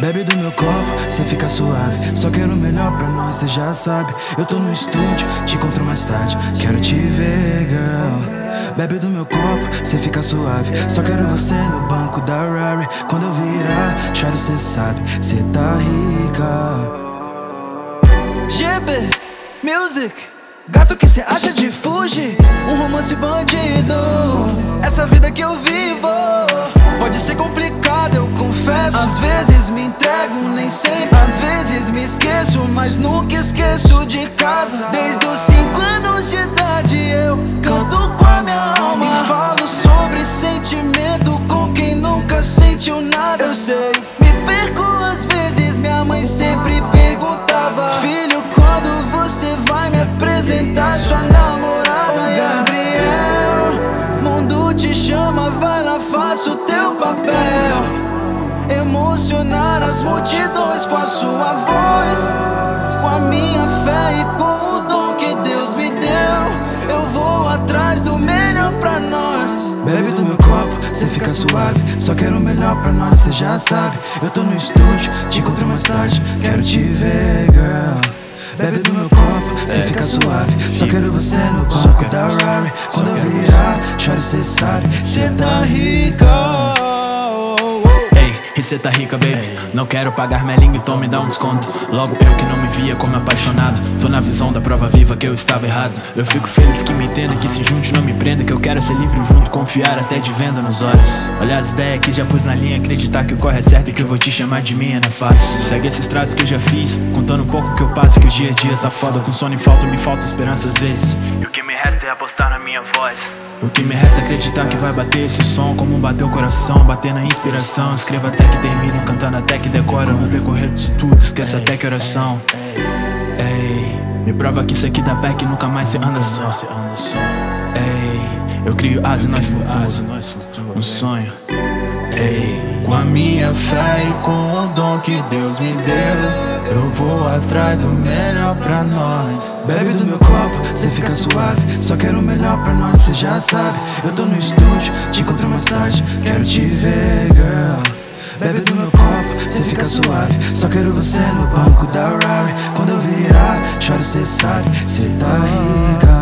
Bebe do meu copo, cê fica suave. Só quero o melhor pra nós, cê já sabe. Eu tô no estúdio, te encontro mais tarde. Quero te ver, girl. Bebe do meu copo, cê fica suave. Só quero você no banco da Rari. Quando eu virar, choro, cê sabe, cê tá rica. GB Music. Gato, que cê acha de fugir? Um romance bandido. Essa vida que eu vivo pode ser complicada, eu confesso. Às vezes me entrego, nem sempre. Às vezes me esqueço, mas nunca esqueço de casa. Desde os 5 anos de idade eu canto com a minha alma e falo sobre sentimento com quem nunca sentiu nada. Eu sei, me perco às vezes. Minha mãe sempre perguntava: filho, quando você vai me apresentar sua namorada? Gabriel, mundo te chama, vai lá, faça o teu papel. Emocionar as multidões com a sua voz, com a minha fé e com o dom que Deus me deu. Eu vou atrás do melhor pra nós. Bebe do meu copo, cê fica suave. Só quero o melhor pra nós, cê já sabe. Eu tô no estúdio, te encontro mais tarde. Quero te ver, girl. Bebe do meu copo, cê fica suave. Só quero você no banco da Rari. Quando eu virar, choro, cê sabe, cê tá rica. E cê tá rica, baby. Não quero pagar minha língua, então me dá um desconto. Logo eu que não me via como apaixonado. Tô na visão da prova viva que eu estava errado. Eu fico feliz que me entenda, que se junte não me prenda. Que eu quero ser livre junto, confiar até de venda nos olhos. Olha as ideias que já pus na linha, acreditar que o corre é certo e que eu vou te chamar de minha, não é fácil. Segue esses traços que eu já fiz, contando um pouco que eu passo, que o dia a dia tá foda. Com sono e falta, me falta esperança às vezes. E o que me resta é apostar na minha voz. O que me resta é acreditar que vai bater esse som, como bater o coração, bater na inspiração. Escreva até que termino, cantando até que decora. No decorrer disso tudo, esqueça até que oração. Ei, me prova que isso aqui dá pé, que nunca mais cê anda só. Ei, eu crio asa e nós flutuamos no sonho. Ei, com a minha fé e com o dom que Deus me deu, eu vou atrás do melhor pra nós. Bebe do meu copo, cê fica suave. Só quero o melhor pra nós, cê já sabe. Eu tô no estúdio, te encontro mais tarde. Quero te ver, girl. Bebe do meu copo, cê fica suave. Só quero você no banco da Rari. Quando eu virar, choro, cê sabe, cê tá rica.